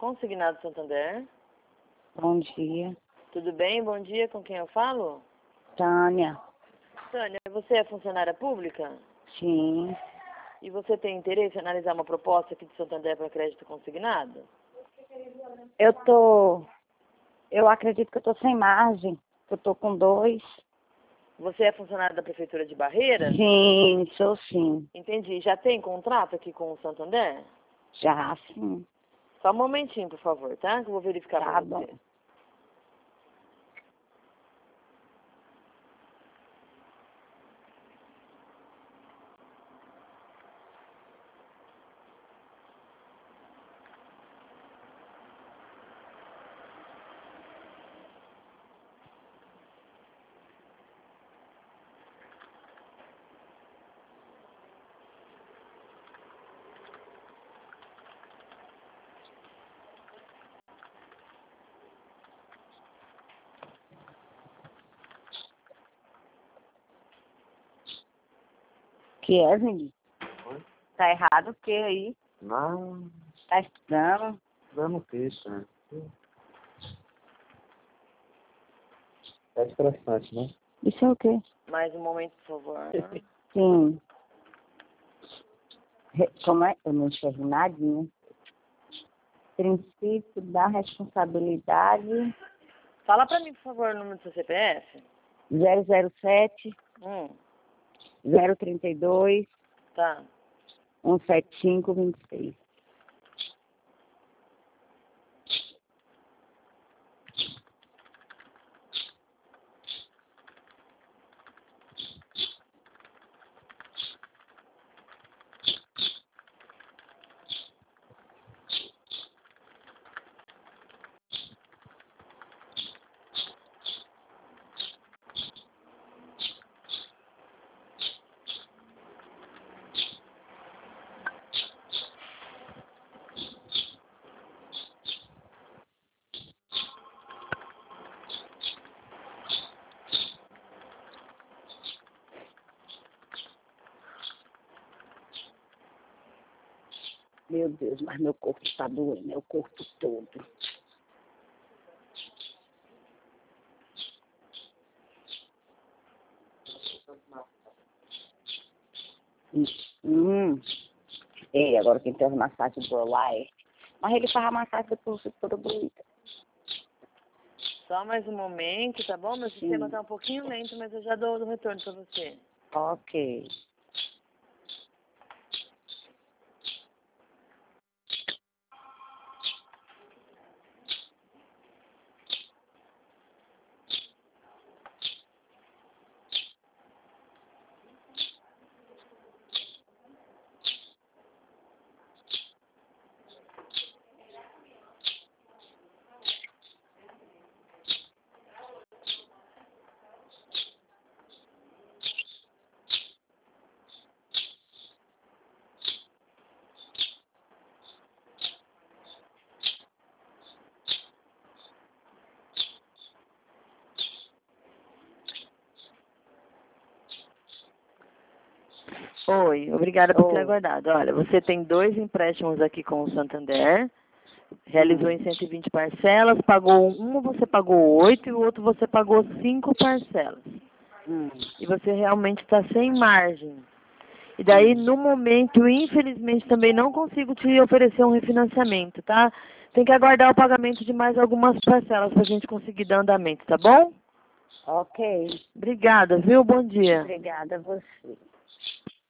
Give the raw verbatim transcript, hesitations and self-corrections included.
Consignado Santander. Bom dia. Tudo bem? Bom dia. Com quem eu falo? Tânia. Tânia, você é funcionária pública? Sim. E você tem interesse em analisar uma proposta aqui de Santander para crédito consignado? Eu tô... Eu acredito que eu tô sem margem. Eu tô com dois. Você é funcionária da Prefeitura de Barreiras? Sim, sou sim. Entendi. Já tem contrato aqui com o Santander? Já, sim. Só um momentinho, por favor, tá? Que eu vou verificar Tá para bom. você. Que é, menino? Oi? Tá errado o que aí? Não, Tá estudando? dando queixa, né? É estressante, né? Isso é o quê? Mais um momento, por favor. Sim. Re- Como é? Eu não enxergo nadinha. Princípio da responsabilidade Fala para mim, por favor, o número do seu C P F. zero zero sete, Hum, zero trinta e dois, tá. cento e setenta e cinco, vinte e seis. Meu Deus, mas meu corpo está doendo, meu corpo todo. Hum. Ei, agora quem tem as massagens por lá é. Mas ele faz a massagem depois toda bonita. Só mais um momento, tá bom? Meu sistema Sim. tá um pouquinho lento, mas eu já dou o retorno para você. Ok. Oi, obrigada por ter Oi. aguardado. Olha, você tem dois empréstimos aqui com o Santander, realizou Hum. em cento e vinte parcelas, pagou um, você pagou oito e o outro você pagou cinco parcelas. Hum. E você realmente está sem margem. E daí, no momento, infelizmente, também não consigo te oferecer um refinanciamento, tá? Tem que aguardar o pagamento de mais algumas parcelas para a gente conseguir dar andamento, tá bom? Ok. Obrigada, viu? Bom dia. Obrigada a você.